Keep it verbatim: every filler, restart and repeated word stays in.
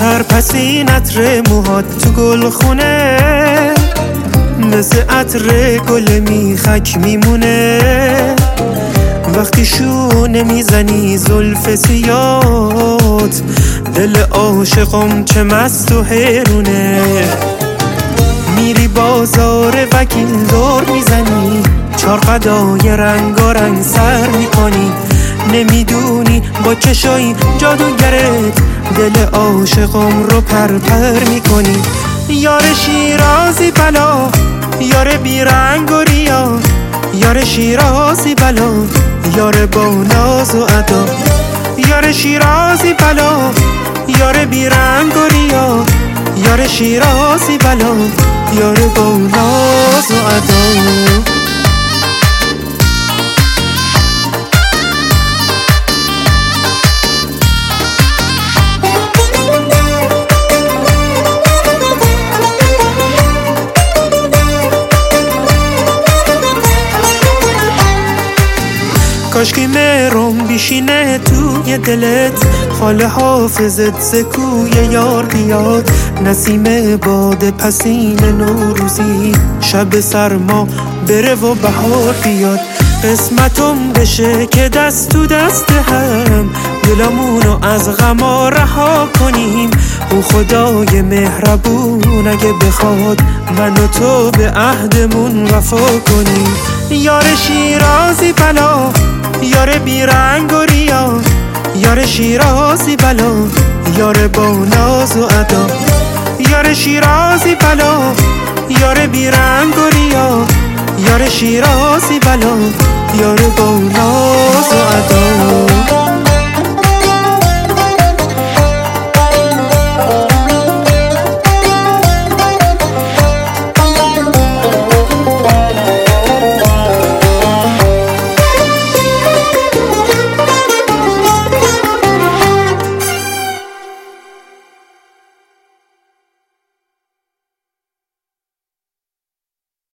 پسی عطر موهات تو گلخونه، مثل عطر گل میخک میمونه. وقتی شونه میزنی زلف سیات، دل عاشقم چه مست و حیرونه. میری بازار وکیل دور میزنی، چار قدای رنگارنگ سر میکنی. نمیدونی با چشای جادوگرت دل عاشقم رو پر پر میکنی. یار شیرازی بلا، یار بیرنگ و ریا، یار شیرازی بلا، یار با ناز و ادا. یار شیرازی بلا، یار بیرنگ و ریا، یار شیرازی بلا، یار با ناز و ادا. کاشکی مهرم بیشینه توی دلت، خاله حافظت زکوی یار بیاد. نسیم باد پسین نوروزی، شب سرما بره و بهار بیاد. قسمتم بشه که دست تو دست هم، دلمونو از غما رها کنیم. او خدای مهربون اگه بخواد من و تو به عهدمون وفا کنیم. یار شیرازی بلا، یار بیرنگ و ریا، یار شیرازی بلا، یار با ناز و ادا. یار شیرازی بلا، یار بیرنگ و ریا، یار شیرازی بلا، یار با ناز